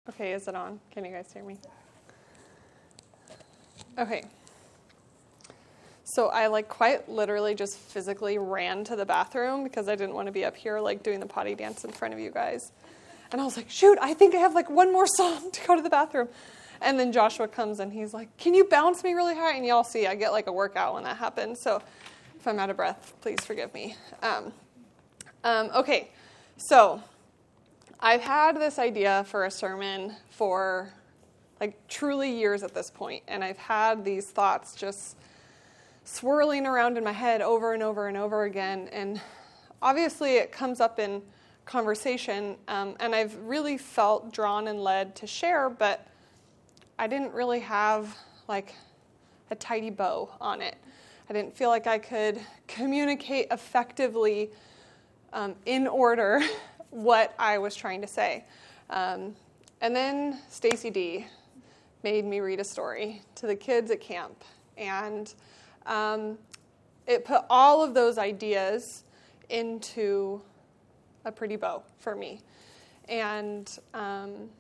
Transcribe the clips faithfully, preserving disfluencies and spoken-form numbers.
Okay, is it on? Can you guys hear me? Okay. So I like quite literally just physically ran to the bathroom because I didn't want to be up here like doing the potty dance in front of you guys. And I was like, shoot, I think I have like one more song to go to the bathroom. And then Joshua comes and he's like, can you bounce me really high? And y'all see, I get like a workout when that happens. So if I'm out of breath, please forgive me. Um, um, okay, so I've had this idea for a sermon for like truly years at this point. And I've had these thoughts just swirling around in my head over and over and over again. And obviously it comes up in conversation. Um, and I've really felt drawn and led to share, but I didn't really have like a tidy bow on it. I didn't feel like I could communicate effectively um, in order what I was trying to say. Um, and then Stacy D made me read a story to the kids at camp. And um, it put all of those ideas into a pretty bow for me. And um,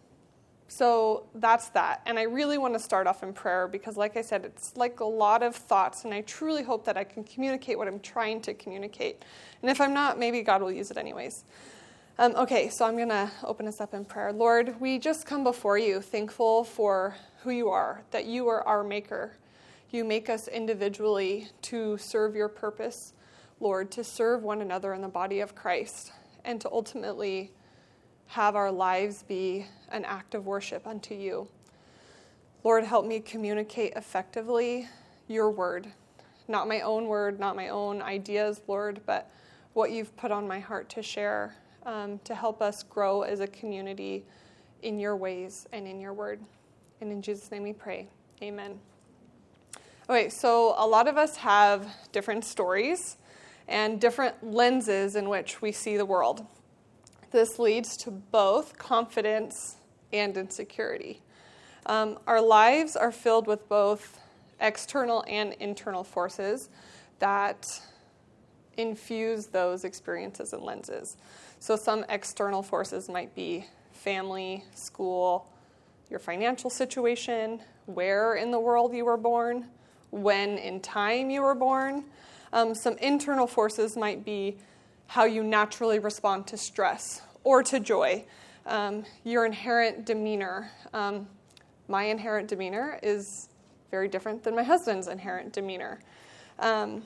so that's that. And I really want to start off in prayer because, like I said, it's like a lot of thoughts. And I truly hope that I can communicate what I'm trying to communicate. And if I'm not, maybe God will use it anyways. Um, okay, so I'm going to open us up in prayer. Lord, we just come before you thankful for who you are, that you are our maker. You make us individually to serve your purpose, Lord, to serve one another in the body of Christ, and to ultimately have our lives be an act of worship unto you. Lord, help me communicate effectively your word, not my own word, not my own ideas, Lord, but what you've put on my heart to share. Um, to help us grow as a community in your ways and in your word. And in Jesus' name we pray. Amen. Okay, so a lot of us have different stories and different lenses in which we see the world. This leads to both confidence and insecurity. Um, our lives are filled with both external and internal forces that infuse those experiences and lenses. So some external forces might be family, school, your financial situation, where in the world you were born, when in time you were born. Um, some internal forces might be how you naturally respond to stress or to joy, um, your inherent demeanor. Um, my inherent demeanor is very different than my husband's inherent demeanor. Um,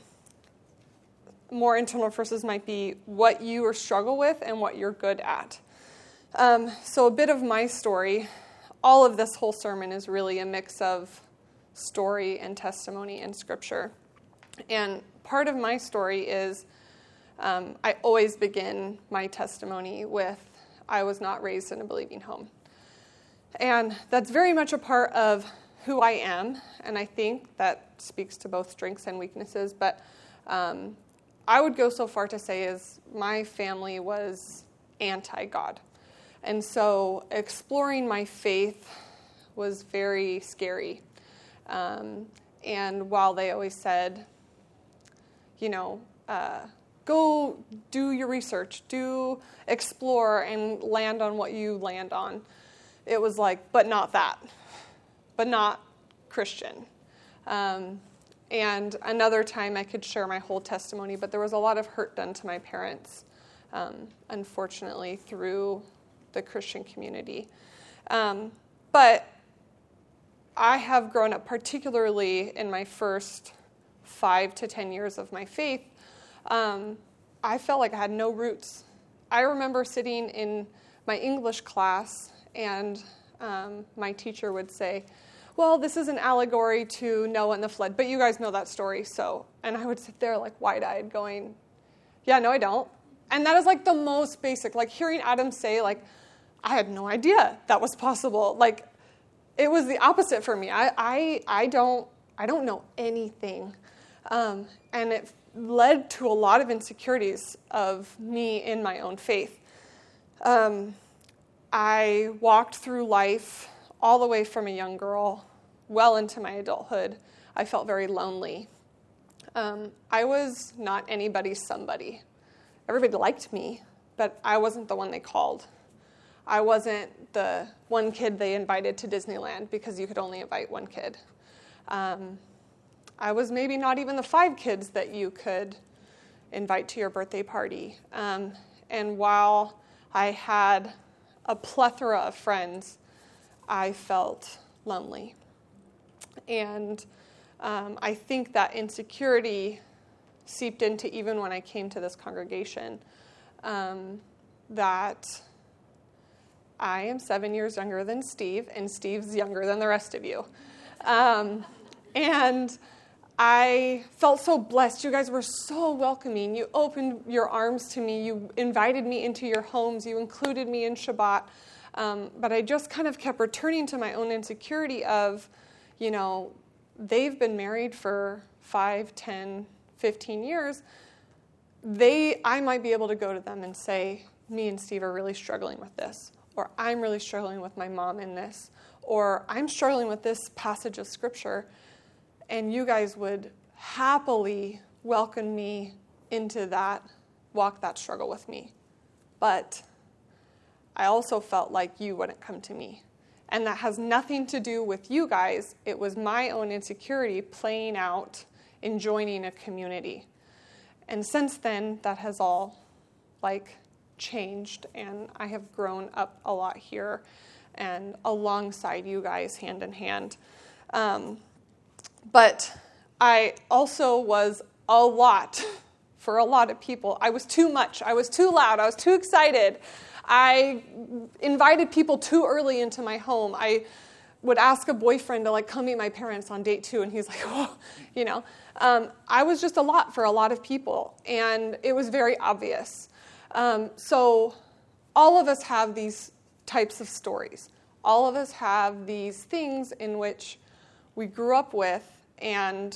More internal forces might be what you struggle with and what you're good at. Um, so a bit of my story, all of this whole sermon is really a mix of story and testimony and scripture. And part of my story is um, I always begin my testimony with, I was not raised in a believing home. And that's very much a part of who I am. And I think that speaks to both strengths and weaknesses. But um, I would go so far to say is my family was anti-God. And so exploring my faith was very scary. Um, and while they always said, you know, uh, go do your research, do explore and land on what you land on, it was like, but not that, but not Christian. Um And another time I could share my whole testimony, but there was a lot of hurt done to my parents, um, unfortunately, through the Christian community. Um, but I have grown up, particularly in my first five to ten years of my faith, um, I felt like I had no roots. I remember sitting in my English class, and um, my teacher would say, well, this is an allegory to Noah and the flood, but you guys know that story, so. And I would sit there like wide-eyed going, yeah, no, I don't. And that is like the most basic, like hearing Adam say, like, I had no idea that was possible. Like, it was the opposite for me. I I, I don't I don't know anything. Um, and it led to a lot of insecurities of me in my own faith. Um, I walked through life all the way from a young girl, well into my adulthood. I felt very lonely. Um, I was not anybody's somebody. Everybody liked me, but I wasn't the one they called. I wasn't the one kid they invited to Disneyland because you could only invite one kid. Um, I was maybe not even the five kids that you could invite to your birthday party. Um, and while I had a plethora of friends, I felt lonely. And um, I think that insecurity seeped into even when I came to this congregation, um, that I am seven years younger than Steve, and Steve's younger than the rest of you. Um, and I felt so blessed. You guys were so welcoming. You opened your arms to me. You invited me into your homes. You included me in Shabbat. Um, but I just kind of kept returning to my own insecurity of, you know, they've been married for five, ten, fifteen years. They, I might be able to go to them and say, me and Steve are really struggling with this. Or I'm really struggling with my mom in this. Or I'm struggling with this passage of Scripture. And you guys would happily welcome me into that, walk that struggle with me. But I also felt like you wouldn't come to me. And that has nothing to do with you guys. It was my own insecurity playing out in joining a community. And since then, that has all, like, changed. And I have grown up a lot here and alongside you guys, hand in hand. Um, but I also was a lot for a lot of people. I was too much. I was too loud. I was too excited. I invited people too early into my home. I would ask a boyfriend to, like, come meet my parents on date two, and he's like, oh, you know. Um, I was just a lot for a lot of people, and it was very obvious. Um, so all of us have these types of stories. All of us have these things in which we grew up with, and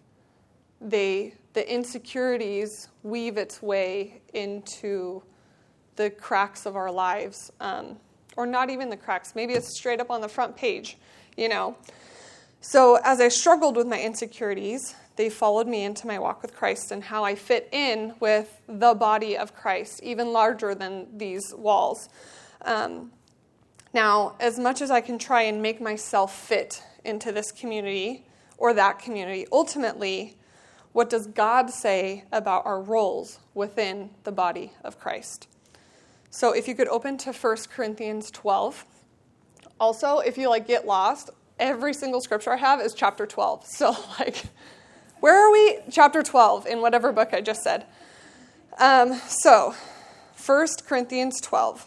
they the insecurities weave its way into the cracks of our lives, um, or not even the cracks. Maybe it's straight up on the front page, you know. So as I struggled with my insecurities, they followed me into my walk with Christ and how I fit in with the body of Christ, even larger than these walls. Um, now, as much as I can try and make myself fit into this community or that community, ultimately, what does God say about our roles within the body of Christ? So if you could open to First Corinthians twelve. Also, if you like get lost, every single scripture I have is chapter twelve. So like, where are we? Chapter twelve in whatever book I just said. Um, so, First Corinthians twelve,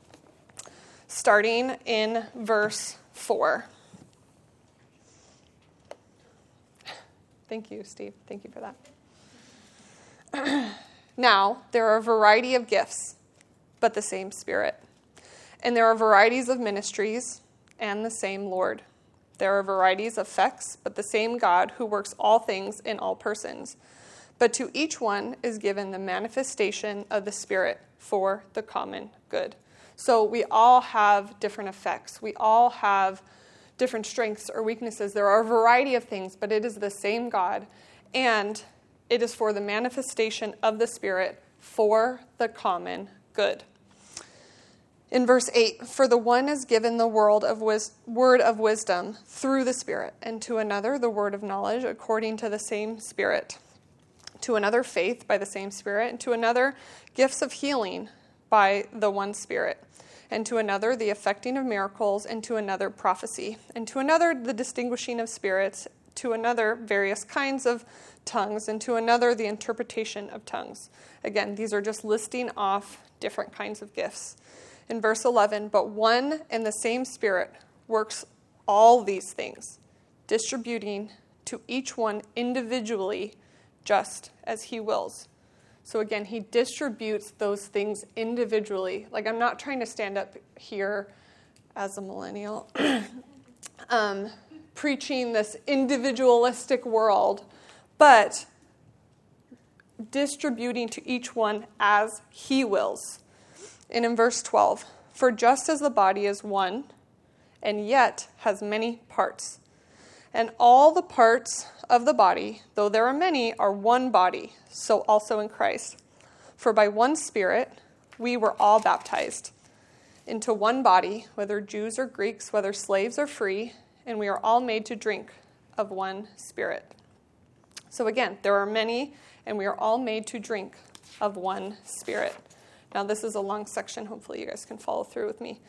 starting in verse four. Thank you, Steve. Thank you for that. Now, there are a variety of gifts, but the same Spirit. And there are varieties of ministries, and the same Lord. There are varieties of effects, but the same God who works all things in all persons. But to each one is given the manifestation of the Spirit for the common good. So we all have different effects. We all have different strengths or weaknesses. There are a variety of things, but it is the same God, and it is for the manifestation of the Spirit for the common good. In verse eight, for the one is given the word of, wis- word of wisdom through the Spirit, and to another the word of knowledge according to the same Spirit, to another faith by the same Spirit, and to another gifts of healing by the one Spirit, and to another the effecting of miracles, and to another prophecy, and to another the distinguishing of spirits, to another various kinds of tongues, and to another the interpretation of tongues. Again, these are just listing off different kinds of gifts. In verse eleven, but one and the same Spirit works all these things, distributing to each one individually just as he wills. So again, he distributes those things individually. Like, I'm not trying to stand up here as a millennial, um, preaching this individualistic world, but distributing to each one as he wills. And in verse twelve, for just as the body is one, and yet has many parts, and all the parts of the body, though there are many, are one body, so also in Christ. For by one Spirit we were all baptized into one body, whether Jews or Greeks, whether slaves or free, and we are all made to drink of one Spirit. So again, there are many, and we are all made to drink of one Spirit. Now, this is a long section. Hopefully you guys can follow through with me.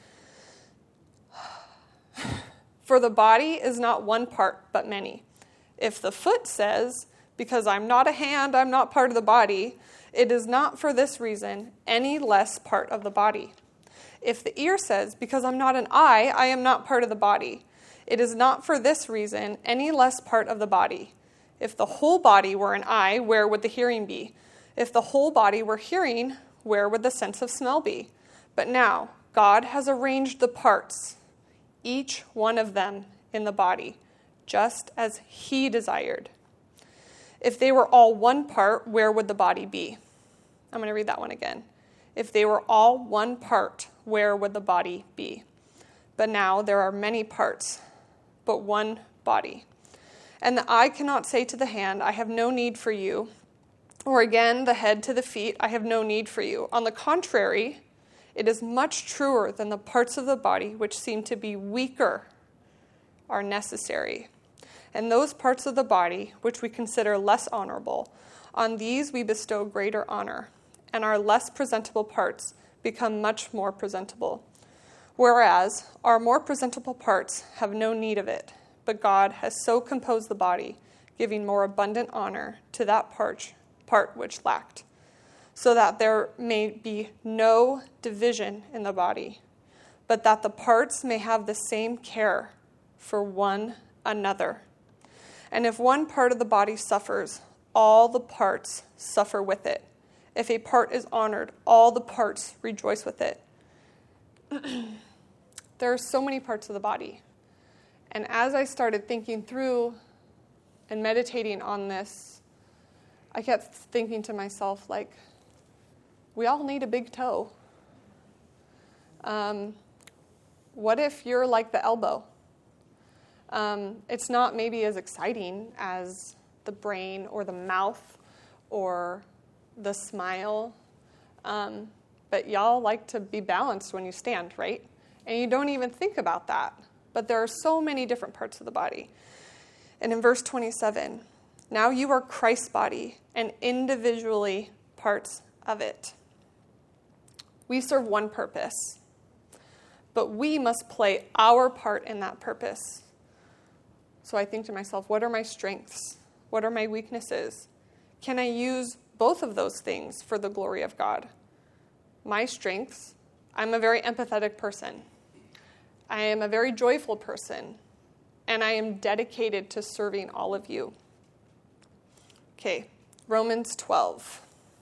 For the body is not one part, but many. If the foot says, because I'm not a hand, I'm not part of the body, it is not for this reason any less part of the body. If the ear says, because I'm not an eye, I am not part of the body, it is not for this reason any less part of the body. If the whole body were an eye, where would the hearing be? If the whole body were hearing, where would the sense of smell be? But now, God has arranged the parts, each one of them in the body, just as he desired. If they were all one part, where would the body be? I'm going to read that one again. If they were all one part, where would the body be? But now there are many parts, but one body. And the eye cannot say to the hand, I have no need for you, or again the head to the feet, I have no need for you. On the contrary, it is much truer than the parts of the body which seem to be weaker are necessary. And those parts of the body which we consider less honorable, on these we bestow greater honor, and our less presentable parts become much more presentable. Whereas our more presentable parts have no need of it, but God has so composed the body, giving more abundant honor to that part, part which lacked, so that there may be no division in the body, but that the parts may have the same care for one another. And if one part of the body suffers, all the parts suffer with it. If a part is honored, all the parts rejoice with it. There are so many parts of the body. And as I started thinking through and meditating on this, I kept thinking to myself, like, we all need a big toe. Um, what if you're like the elbow? Um, it's not maybe as exciting as the brain or the mouth or the smile, um, but y'all like to be balanced when you stand, right? And you don't even think about that. But there are so many different parts of the body. And in verse twenty-seven, now you are Christ's body and individually parts of it. We serve one purpose, but we must play our part in that purpose. So I think to myself, what are my strengths? What are my weaknesses? Can I use both of those things for the glory of God? My strengths, I'm a very empathetic person. I am a very joyful person. And I am dedicated to serving all of you. Okay, Romans twelve.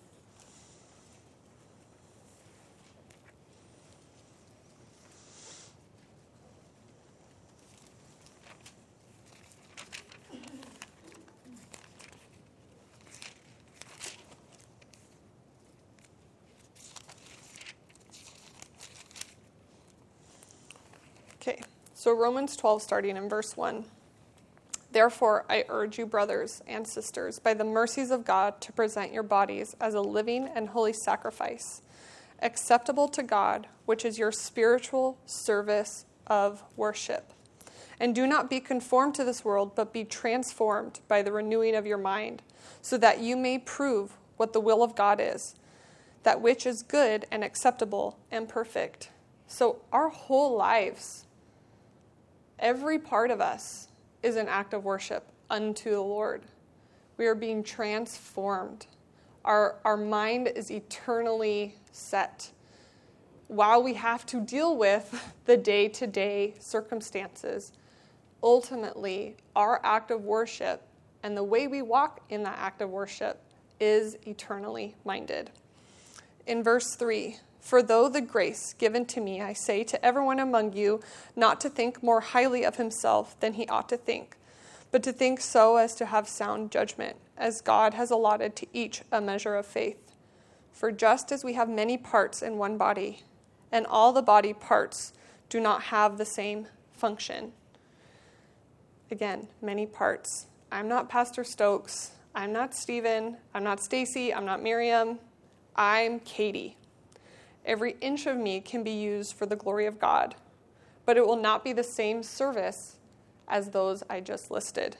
Okay, so Romans twelve, starting in verse one. Therefore, I urge you, brothers and sisters, by the mercies of God, to present your bodies as a living and holy sacrifice, acceptable to God, which is your spiritual service of worship. And do not be conformed to this world, but be transformed by the renewing of your mind, so that you may prove what the will of God is, that which is good and acceptable and perfect. So our whole lives, every part of us, is an act of worship unto the Lord. We are being transformed. Our, our mind is eternally set. While we have to deal with the day-to-day circumstances, ultimately, our act of worship and the way we walk in that act of worship is eternally minded. In verse three, for though the grace given to me, I say to everyone among you, not to think more highly of himself than he ought to think, but to think so as to have sound judgment, as God has allotted to each a measure of faith. For just as we have many parts in one body, and all the body parts do not have the same function. Again, many parts. I'm not Pastor Stokes. I'm not Stephen. I'm not Stacy. I'm not Miriam. I'm Katie. Every inch of me can be used for the glory of God, but it will not be the same service as those I just listed.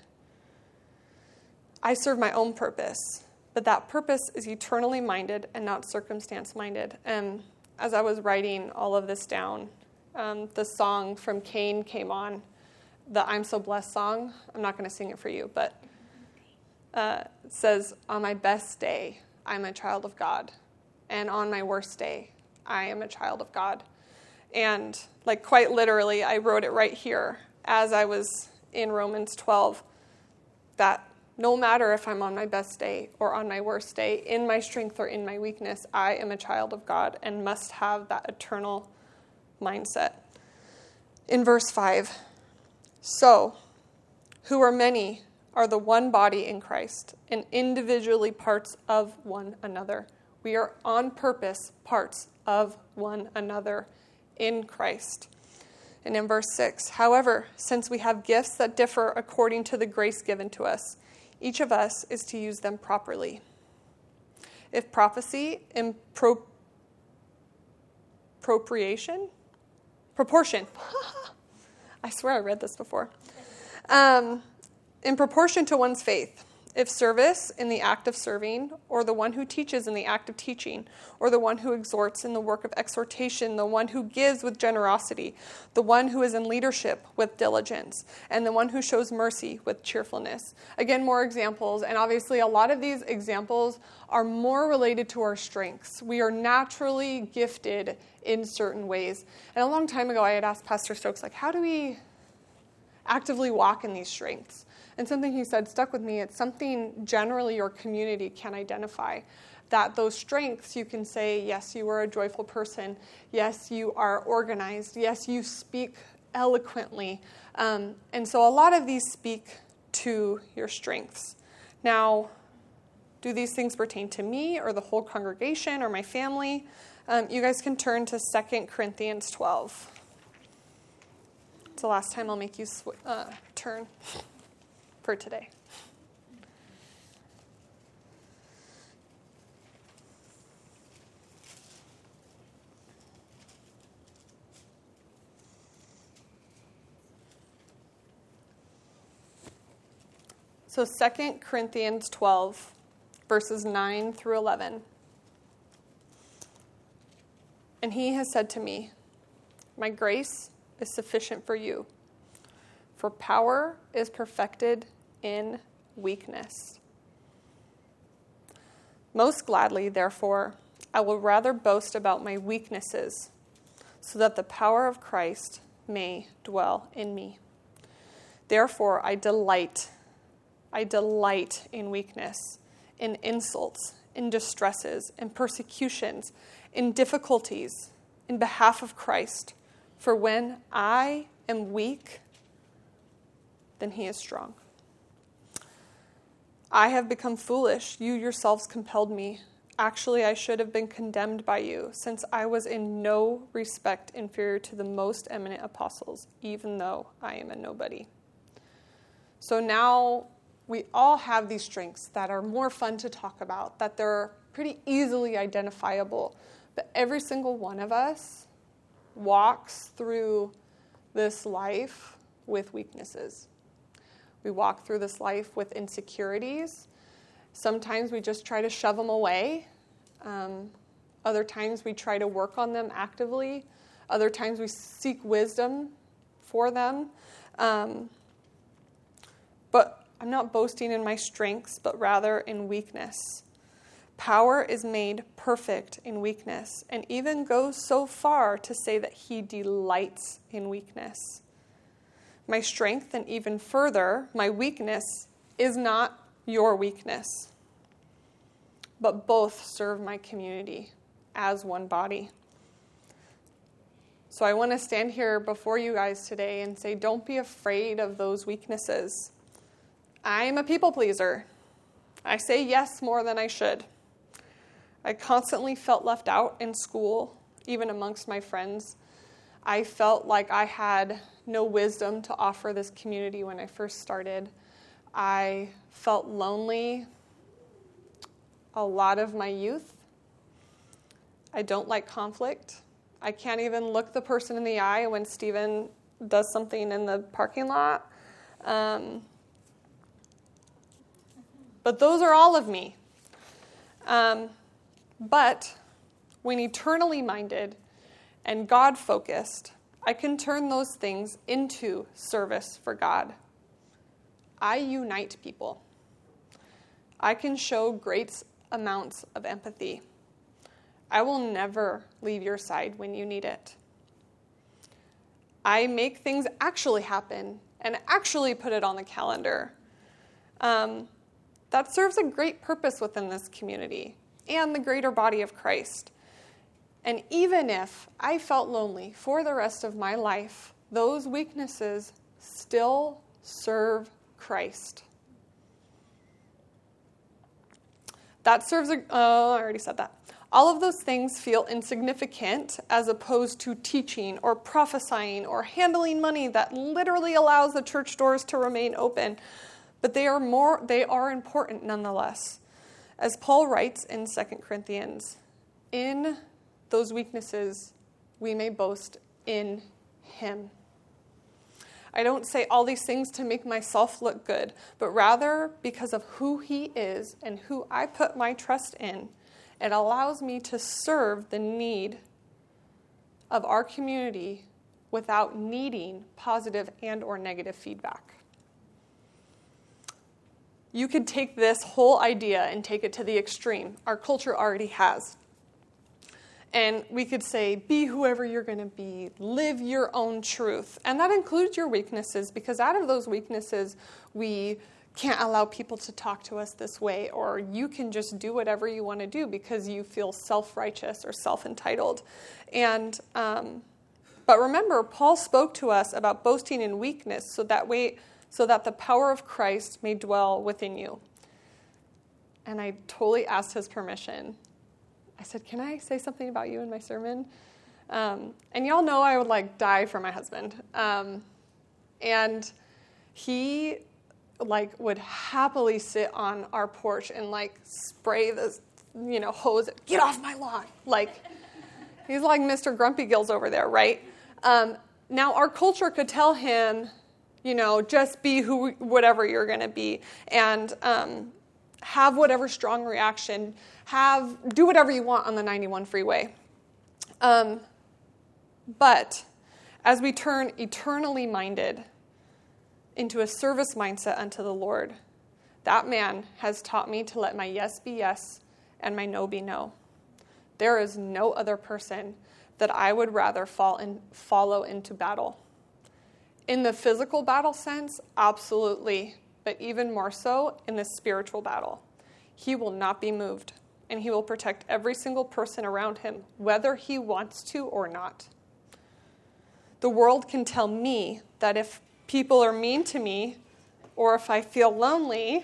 I serve my own purpose, but that purpose is eternally minded and not circumstance-minded. And as I was writing all of this down, um, the song from Cain came on, the I'm So Blessed song. I'm not going to sing it for you, but uh, it says, on my best day, I'm a child of God. And on my worst day, I am a child of God. And like quite literally, I wrote it right here as I was in Romans twelve, that no matter if I'm on my best day or on my worst day, in my strength or in my weakness, I am a child of God and must have that eternal mindset. In verse five, so, who are many are the one body in Christ and individually parts of one another. We are on purpose parts of one another in Christ. And in verse six, however, since we have gifts that differ according to the grace given to us, each of us is to use them properly. If prophecy in pro- appropriation, proportion, I swear I read this before, um, in proportion to one's faith. If service in the act of serving, or the one who teaches in the act of teaching, or the one who exhorts in the work of exhortation, the one who gives with generosity, the one who is in leadership with diligence, and the one who shows mercy with cheerfulness. Again, more examples, and obviously a lot of these examples are more related to our strengths. We are naturally gifted in certain ways. And a long time ago, I had asked Pastor Stokes, like, how do we actively walk in these strengths? And something he said stuck with me. It's something generally your community can identify. That those strengths, you can say, yes, you are a joyful person. Yes, you are organized. Yes, you speak eloquently. Um, and so a lot of these speak to your strengths. Now, do these things pertain to me or the whole congregation or my family? Um, you guys can turn to Second Corinthians twelve. It's the last time I'll make you sw- uh, turn for today. So Second Corinthians twelve, verses nine through eleven. And he has said to me, my grace is sufficient for you, for power is perfected in weakness. Most gladly, therefore, I will rather boast about my weaknesses, so that the power of Christ may dwell in me. Therefore, I delight, I delight in weakness, in insults, in distresses, in persecutions, in difficulties, in behalf of Christ. For when I am weak, then he is strong. I have become foolish. You yourselves compelled me. Actually, I should have been condemned by you, since I was in no respect inferior to the most eminent apostles, even though I am a nobody. So now we all have these strengths that are more fun to talk about, that they're pretty easily identifiable. But every single one of us walks through this life with weaknesses. We walk through this life with insecurities. Sometimes we just try to shove them away. Um, other times we try to work on them actively. Other times we seek wisdom for them. Um, but I'm not boasting in my strengths, but rather in weakness. Power is made perfect in weakness, and even goes so far to say that he delights in weakness. My strength, and even further, my weakness, is not your weakness, but both serve my community as one body. So I want to stand here before you guys today and say, don't be afraid of those weaknesses. I'm a people pleaser. I say yes more than I should. I constantly felt left out in school, even amongst my friends. I felt like I had no wisdom to offer this community when I first started. I felt lonely a lot of my youth. I don't like conflict. I can't even look the person in the eye when Steven does something in the parking lot. Um, but those are all of me. Um, but when eternally minded and God-focused, I can turn those things into service for God. I unite people. I can show great amounts of empathy. I will never leave your side when you need it. I make things actually happen and actually put it on the calendar. Um, that serves a great purpose within this community and the greater body of Christ. And even if I felt lonely for the rest of my life, those weaknesses still serve Christ. That serves a, oh, I already said that. All of those things feel insignificant as opposed to teaching or prophesying or handling money that literally allows the church doors to remain open. But they are more, they are important nonetheless. As Paul writes in Second Corinthians, in those weaknesses we may boast in him. I don't say all these things to make myself look good, but rather because of who he is and who I put my trust in. It allows me to serve the need of our community without needing positive and or negative feedback. You could take this whole idea and take it to the extreme. Our culture already has. And we could say, be whoever you're going to be. Live your own truth. And that includes your weaknesses, because out of those weaknesses, we can't allow people to talk to us this way, or you can just do whatever you want to do because you feel self-righteous or self-entitled. And um, but remember, Paul spoke to us about boasting in weakness, so that way, so that the power of Christ may dwell within you. And I totally asked his permission. I said, "Can I say something about you in my sermon?" Um, and y'all know I would like die for my husband, um, and he. like would happily sit on our porch and like spray the, you know, hose, get off my lawn. Like, he's like Mister Grumpy Gills over there, right? Um, now our culture could tell him, you know, just be who, whatever you're going to be, and um, have whatever strong reaction, have, do whatever you want on the ninety-one freeway. Um, but as we turn eternally minded into a service mindset unto the Lord, that man has taught me to let my yes be yes and my no be no. There is no other person that I would rather fall in, follow into battle. In the physical battle sense, absolutely, but even more so in the spiritual battle. He will not be moved, and he will protect every single person around him, whether he wants to or not. The world can tell me that if people are mean to me, or if I feel lonely,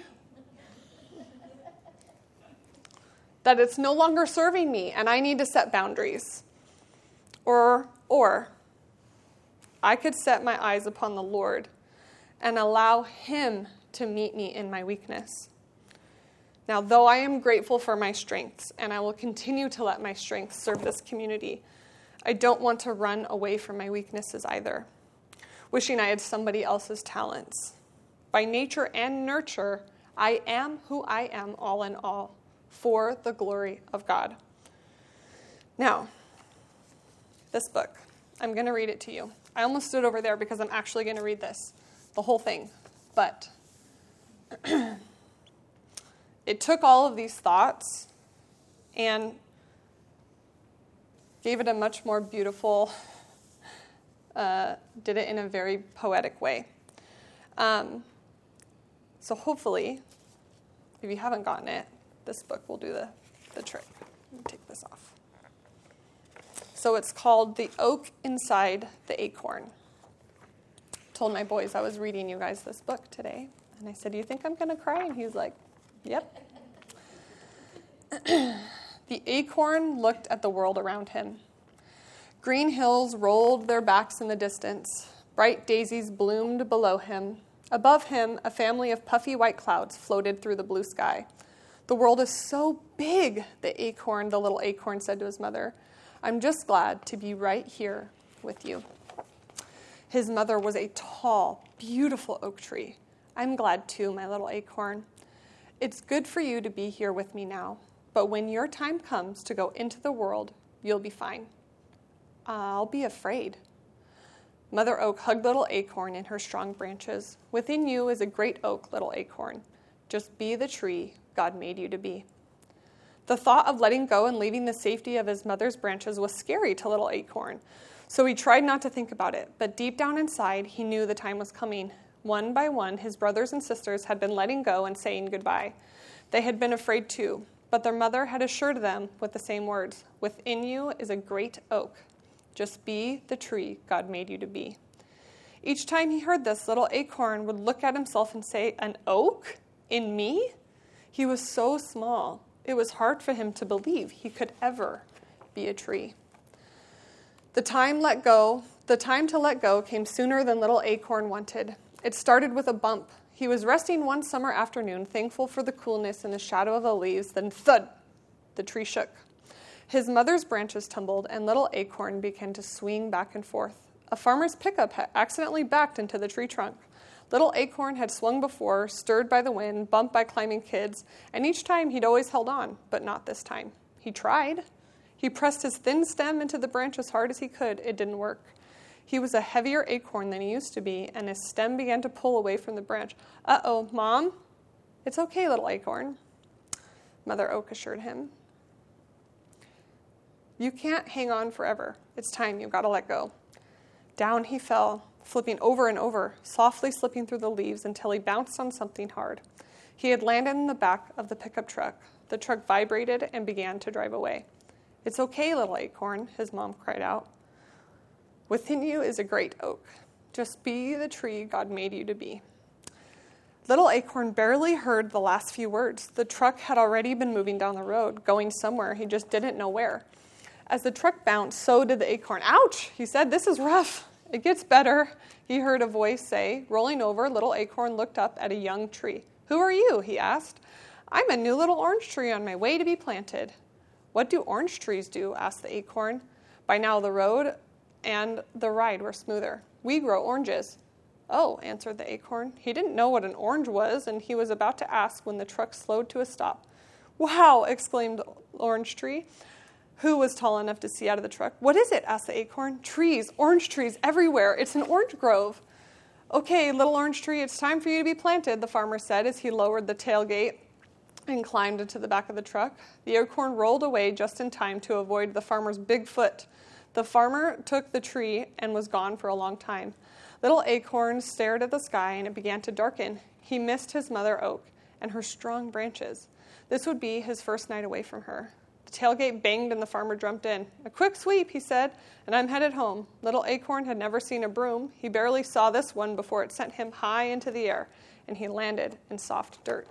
that it's no longer serving me and I need to set boundaries. Or, or I could set my eyes upon the Lord and allow him to meet me in my weakness. Now, though I am grateful for my strengths, and I will continue to let my strengths serve this community, I don't want to run away from my weaknesses either, wishing I had somebody else's talents. By nature and nurture, I am who I am all in all, for the glory of God. Now, this book, I'm going to read it to you. I almost stood over there because I'm actually going to read this, the whole thing. But it took all of these thoughts and gave it a much more beautiful Uh, did it in a very poetic way. Um, so hopefully, if you haven't gotten it, this book will do the, the trick. Let me take this off. So it's called The Oak Inside the Acorn. I told my boys I was reading you guys this book today. And I said, "Do you think I'm going to cry?" And he's like, "Yep." The acorn looked at the world around him. Green hills rolled their backs in the distance. Bright daisies bloomed below him. Above him, a family of puffy white clouds floated through the blue sky. The world is so big, the acorn, the little acorn said to his mother. I'm just glad to be right here with you. His mother was a tall, beautiful oak tree. I'm glad too, my little acorn. It's good for you to be here with me now, but when your time comes to go into the world, you'll be fine. I'll be afraid. Mother Oak hugged little acorn in her strong branches. Within you is a great oak, little acorn. Just be the tree God made you to be. The thought of letting go and leaving the safety of his mother's branches was scary to little acorn, so he tried not to think about it, but deep down inside, he knew the time was coming. One by one, his brothers and sisters had been letting go and saying goodbye. They had been afraid too, but their mother had assured them with the same words, within you is a great oak. Just be the tree God made you to be. Each time he heard this, little acorn would look at himself and say, an oak? In me? He was so small, it was hard for him to believe he could ever be a tree. The time let go, the time to let go came sooner than little acorn wanted. It started with a bump. He was resting one summer afternoon, thankful for the coolness and the shadow of the leaves, then thud, the tree shook. His mother's branches tumbled, and little acorn began to swing back and forth. A farmer's pickup had accidentally backed into the tree trunk. Little acorn had swung before, stirred by the wind, bumped by climbing kids, and each time he'd always held on, but not this time. He tried. He pressed his thin stem into the branch as hard as he could. It didn't work. He was a heavier acorn than he used to be, and his stem began to pull away from the branch. Uh-oh, Mom? It's okay, little acorn, Mother Oak assured him. You can't hang on forever. It's time. You've got to let go. Down he fell, flipping over and over, softly slipping through the leaves until he bounced on something hard. He had landed in the back of the pickup truck. The truck vibrated and began to drive away. It's okay, little acorn, his mom cried out. Within you is a great oak. Just be the tree God made you to be. Little acorn barely heard the last few words. The truck had already been moving down the road, going somewhere. He just didn't know where. As the truck bounced, so did the acorn. Ouch, he said, this is rough. It gets better, he heard a voice say. Rolling over, little acorn looked up at a young tree. Who are you, he asked. I'm a new little orange tree on my way to be planted. What do orange trees do, asked the acorn. By now the road and the ride were smoother. We grow oranges. Oh, answered the acorn. He didn't know what an orange was, and he was about to ask when the truck slowed to a stop. Wow, exclaimed the orange tree, who was tall enough to see out of the truck. What is it? Asked the acorn. Trees, orange trees everywhere. It's an orange grove. Okay, little orange tree, it's time for you to be planted, the farmer said as he lowered the tailgate and climbed into the back of the truck. The acorn rolled away just in time to avoid the farmer's big foot. The farmer took the tree and was gone for a long time. Little acorn stared at the sky and it began to darken. He missed his mother oak and her strong branches. This would be his first night away from her. The tailgate banged and the farmer jumped in. A quick sweep, he said, and I'm headed home. Little acorn had never seen a broom. He barely saw this one before it sent him high into the air, and he landed in soft dirt.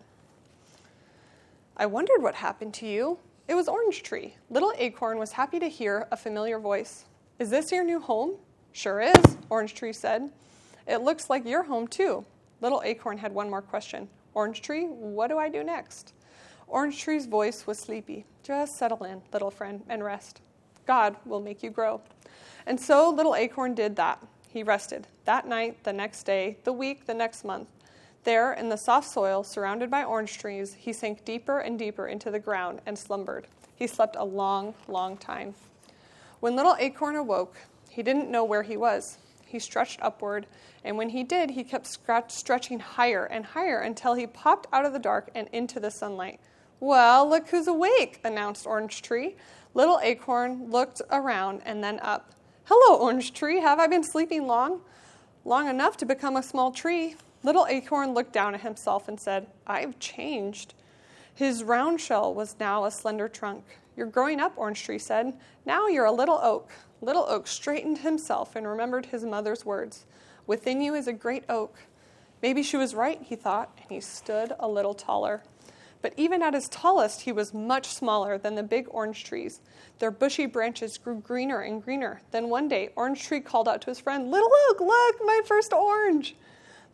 I wondered what happened to you. It was Orange Tree. Little acorn was happy to hear a familiar voice. Is this your new home? Sure is, Orange Tree said. It looks like your home, too. Little acorn had one more question. Orange Tree, what do I do next? Orange Tree's voice was sleepy. Just settle in, little friend, and rest. God will make you grow. And so little acorn did that. He rested. That night, the next day, the week, the next month. There, in the soft soil, surrounded by orange trees, he sank deeper and deeper into the ground and slumbered. He slept a long, long time. When little acorn awoke, he didn't know where he was. He stretched upward, and when he did, he kept scratch- stretching higher and higher until he popped out of the dark and into the sunlight. Well, look who's awake, announced Orange Tree. Little acorn looked around and then up. Hello, Orange Tree. Have I been sleeping long? Long enough to become a small tree. Little acorn looked down at himself and said, I've changed. His round shell was now a slender trunk. You're growing up, Orange Tree said. Now you're a little oak. Little oak straightened himself and remembered his mother's words. Within you is a great oak. Maybe she was right, he thought, and he stood a little taller. But even at his tallest, he was much smaller than the big orange trees. Their bushy branches grew greener and greener. Then one day, Orange Tree called out to his friend, Little Oak, look, my first orange.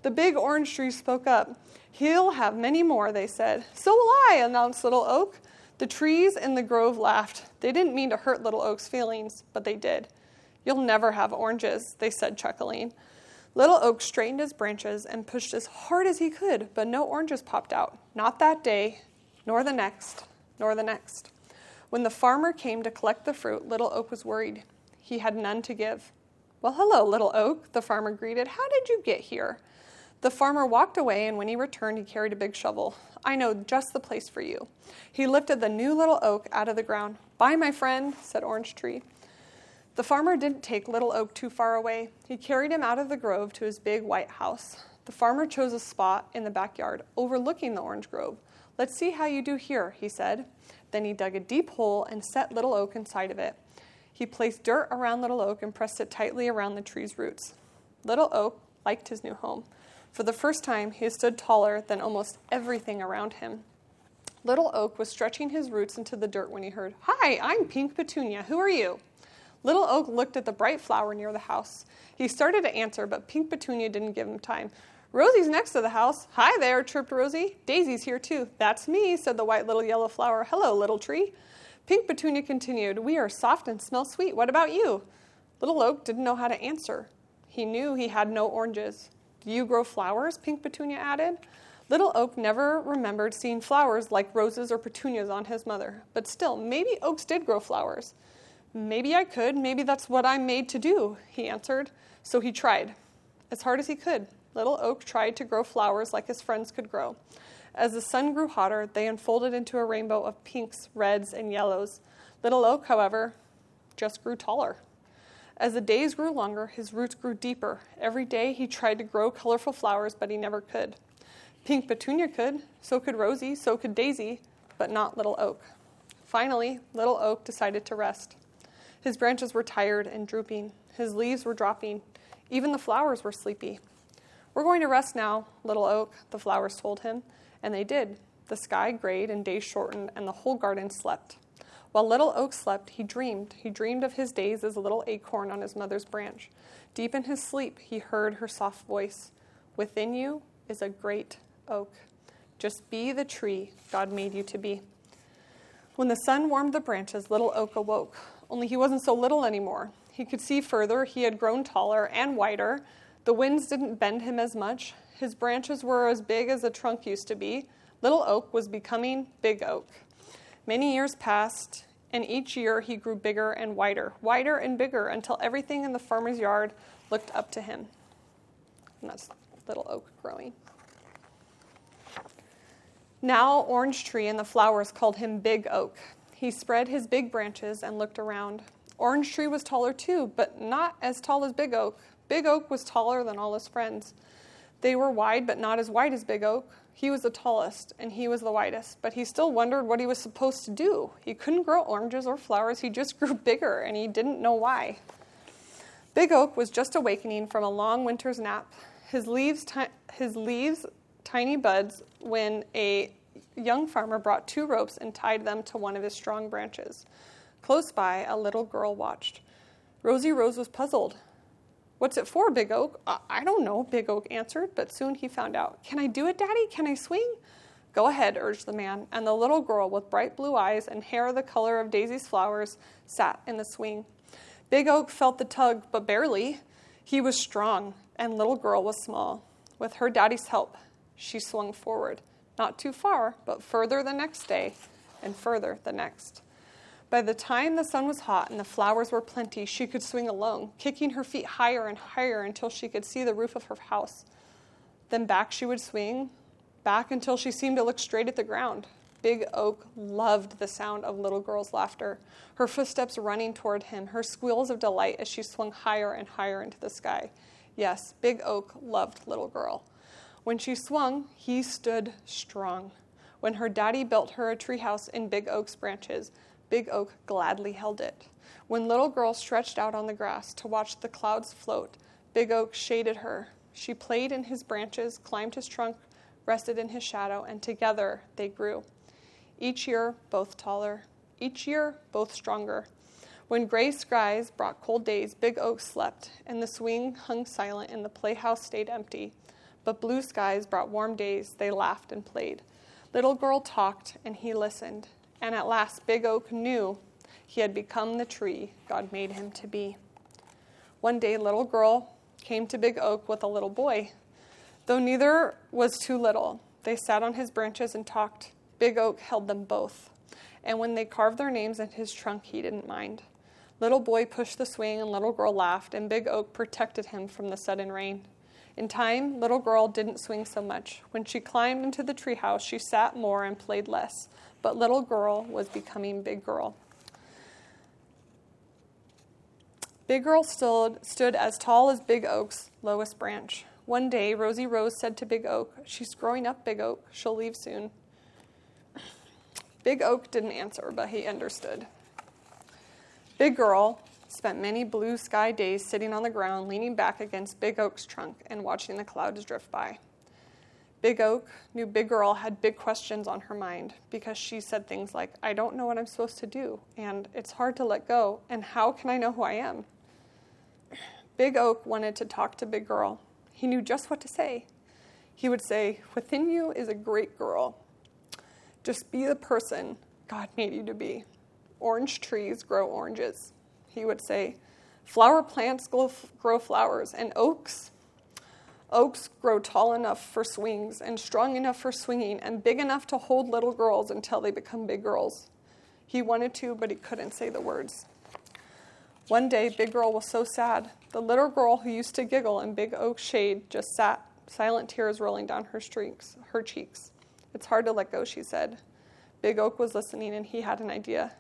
The big orange tree spoke up. He'll have many more, they said. So will I, announced Little Oak. The trees in the grove laughed. They didn't mean to hurt Little Oak's feelings, but they did. You'll never have oranges, they said, chuckling. Little Oak straightened his branches and pushed as hard as he could, but no oranges popped out. Not that day, nor the next, nor the next. When the farmer came to collect the fruit, Little Oak was worried. He had none to give. Well, hello, Little Oak, the farmer greeted. How did you get here? The farmer walked away, and when he returned, he carried a big shovel. I know just the place for you. He lifted the new Little Oak out of the ground. Bye, my friend, said Orange Tree. The farmer didn't take Little Oak too far away. He carried him out of the grove to his big white house. The farmer chose a spot in the backyard, overlooking the orange grove. Let's see how you do here, he said. Then he dug a deep hole and set Little Oak inside of it. He placed dirt around Little Oak and pressed it tightly around the tree's roots. Little Oak liked his new home. For the first time, he stood taller than almost everything around him. Little Oak was stretching his roots into the dirt when he heard, Hi, I'm Pink Petunia. Who are you? Little Oak looked at the bright flower near the house. He started to answer, but Pink Petunia didn't give him time. Rosie's next to the house. Hi there, chirped Rosie. Daisy's here too. That's me, said the white little yellow flower. Hello, little tree. Pink Petunia continued, We are soft and smell sweet. What about you? Little Oak didn't know how to answer. He knew he had no oranges. Do you grow flowers? Pink Petunia added. Little Oak never remembered seeing flowers like roses or petunias on his mother. But still, maybe oaks did grow flowers. Maybe I could. Maybe that's what I'm made to do, he answered. So he tried, as hard as he could. Little Oak tried to grow flowers like his friends could grow. As the sun grew hotter, they unfolded into a rainbow of pinks, reds, and yellows. Little Oak, however, just grew taller. As the days grew longer, his roots grew deeper. Every day he tried to grow colorful flowers, but he never could. Pink Petunia could, so could Rosie, so could Daisy, but not Little Oak. Finally, Little Oak decided to rest. His branches were tired and drooping. His leaves were dropping. Even the flowers were sleepy. We're going to rest now, Little Oak, the flowers told him, and they did. The sky grayed and days shortened, and the whole garden slept. While Little Oak slept, he dreamed. He dreamed of his days as a little acorn on his mother's branch. Deep in his sleep, he heard her soft voice. Within you is a great oak. Just be the tree God made you to be. When the sun warmed the branches, Little Oak awoke. Only he wasn't so little anymore. He could see further. He had grown taller and wider. The winds didn't bend him as much. His branches were as big as a trunk used to be. Little Oak was becoming Big Oak. Many years passed, and each year he grew bigger and wider, wider and bigger, until everything in the farmer's yard looked up to him. And that's Little Oak growing. Now Orange Tree and the flowers called him Big Oak. He spread his big branches and looked around. Orange Tree was taller too, but not as tall as Big Oak. Big Oak was taller than all his friends. They were wide, but not as wide as Big Oak. He was the tallest, and he was the widest, but he still wondered what he was supposed to do. He couldn't grow oranges or flowers. He just grew bigger, and he didn't know why. Big Oak was just awakening from a long winter's nap. His leaves, ti- his leaves, tiny buds, when a young farmer brought two ropes and tied them to one of his strong branches. Close by, a little girl watched. Rosie Rose was puzzled. What's it for, Big Oak? I, I don't know, Big Oak answered, but soon he found out. Can I do it, Daddy? Can I swing? Go ahead, urged the man, and the little girl with bright blue eyes and hair the color of Daisy's flowers sat in the swing. Big Oak felt the tug, but barely. He was strong, and little girl was small. With her daddy's help, she swung forward, not too far, but further the next day, and further the next. By the time the sun was hot and the flowers were plenty, she could swing alone, kicking her feet higher and higher until she could see the roof of her house. Then back she would swing, back until she seemed to look straight at the ground. Big Oak loved the sound of little girl's laughter, her footsteps running toward him, her squeals of delight as she swung higher and higher into the sky. Yes, Big Oak loved little girl. When she swung, he stood strong. When her daddy built her a treehouse in Big Oak's branches, Big Oak gladly held it. When little girl stretched out on the grass to watch the clouds float, Big Oak shaded her. She played in his branches, climbed his trunk, rested in his shadow, and together they grew. Each year, both taller. Each year, both stronger. When gray skies brought cold days, Big Oak slept, and the swing hung silent and the playhouse stayed empty. But blue skies brought warm days. They laughed and played. Little girl talked, and he listened. And at last, Big Oak knew he had become the tree God made him to be. One day, little girl came to Big Oak with a little boy. Though neither was too little, they sat on his branches and talked. Big Oak held them both. And when they carved their names in his trunk, he didn't mind. Little boy pushed the swing, and little girl laughed, and Big Oak protected him from the sudden rain. In time, little girl didn't swing so much. When she climbed into the treehouse, she sat more and played less. But little girl was becoming big girl. Big girl stood, stood as tall as Big Oak's lowest branch. One day, Rosie Rose said to Big Oak, "She's growing up, Big Oak. She'll leave soon." Big Oak didn't answer, but he understood. Big girl spent many blue sky days sitting on the ground, leaning back against Big Oak's trunk and watching the clouds drift by. Big Oak knew Big Girl had big questions on her mind because she said things like, "I don't know what I'm supposed to do, and it's hard to let go, and how can I know who I am?" Big Oak wanted to talk to Big Girl. He knew just what to say. He would say, "Within you is a great girl. Just be the person God made you to be. Orange trees grow oranges." He would say, "Flower plants grow flowers, and oaks, oaks grow tall enough for swings, and strong enough for swinging, and big enough to hold little girls until they become big girls." He wanted to, but he couldn't say the words. One day, Big Girl was so sad. The little girl who used to giggle in Big Oak's shade just sat, silent tears rolling down her streaks, her cheeks. "It's hard to let go," she said. Big Oak was listening, and he had an idea.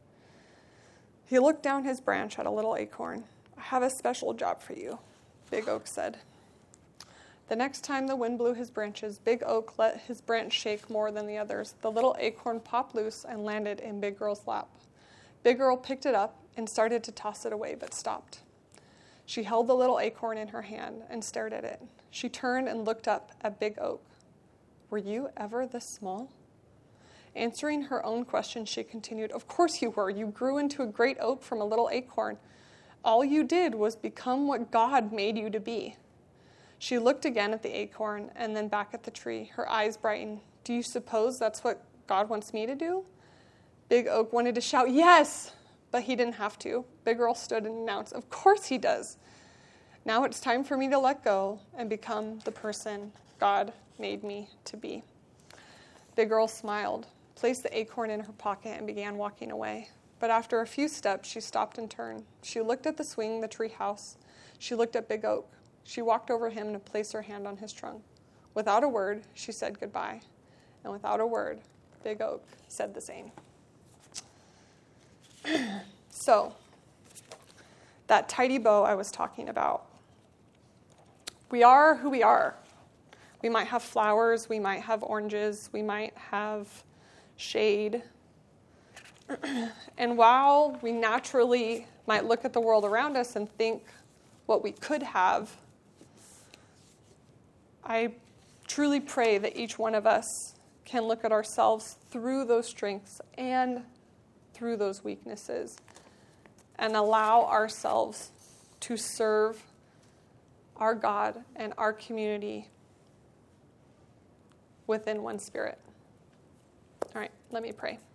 He looked down his branch at a little acorn. "I have a special job for you," Big Oak said. The next time the wind blew his branches, Big Oak let his branch shake more than the others. The little acorn popped loose and landed in Big Girl's lap. Big Girl picked it up and started to toss it away, but stopped. She held the little acorn in her hand and stared at it. She turned and looked up at Big Oak. "Were you ever this small?" Answering her own question, she continued, "Of course you were. You grew into a great oak from a little acorn. All you did was become what God made you to be." She looked again at the acorn and then back at the tree. Her eyes brightened. "Do you suppose that's what God wants me to do?" Big Oak wanted to shout, "Yes!" But he didn't have to. Big Girl stood and announced, "Of course he does. Now it's time for me to let go and become the person God made me to be." Big Girl smiled, placed the acorn in her pocket, and began walking away. But after a few steps, she stopped and turned. She looked at the swing, the tree house. She looked at Big Oak. She walked over him to place her hand on his trunk. Without a word, she said goodbye. And without a word, Big Oak said the same. So, that tidy bow I was talking about. We are who we are. We might have flowers, we might have oranges, we might have shade. And while we naturally might look at the world around us and think what we could have, I truly pray that each one of us can look at ourselves through those strengths and through those weaknesses and allow ourselves to serve our God and our community within one spirit. All right, let me pray.